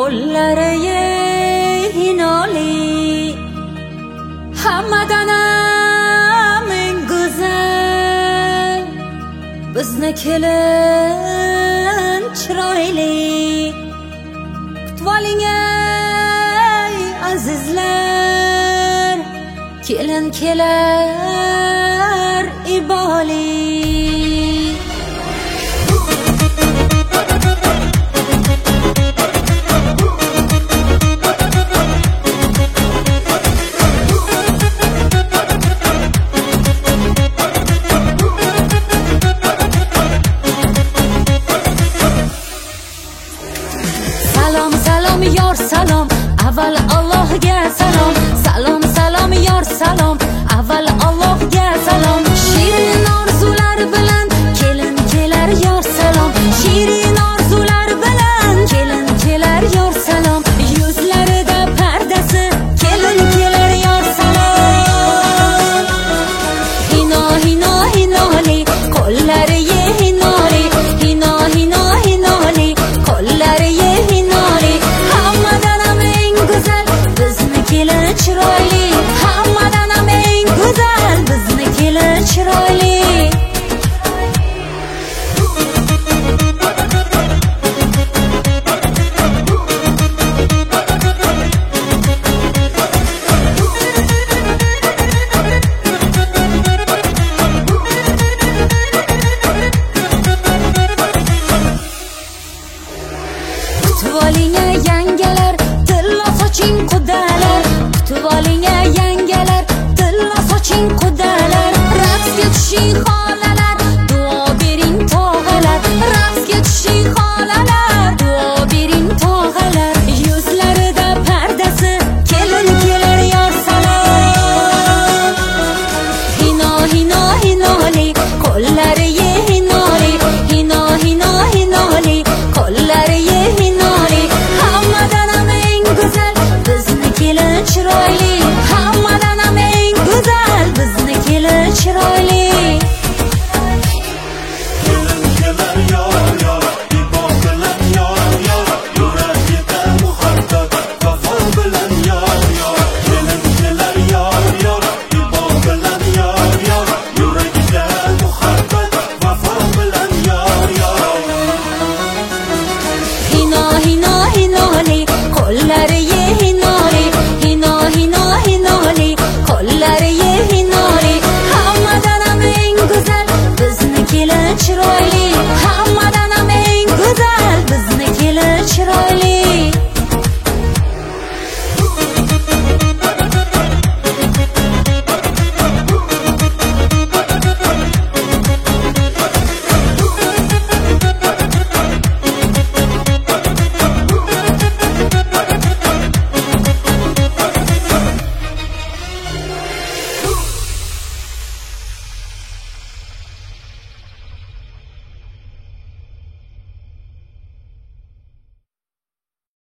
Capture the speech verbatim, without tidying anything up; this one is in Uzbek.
qo'llari hinoli, hammadan ham eng go'zal bizni kelin chiroyli. Kutib oling ey azizlar, kelin kelar iboli. Salom salom yor salom, avval Allohga salom. Salom salom yor salom, avval Allohga salom. Shirin orzular bilan kelin kelar yor salom. Shirin orzular bilan kelin kelar yor salom. Yuzlarida pardasi kelin kelar yor salom. Hino hino hinoli, qo'llari hinoli, hino hino hinoli, qo'llari chiroyli, hammadan ham eng go'zal bizni kelin chiroyli. Kutib oling yangalar, tilla soching quda,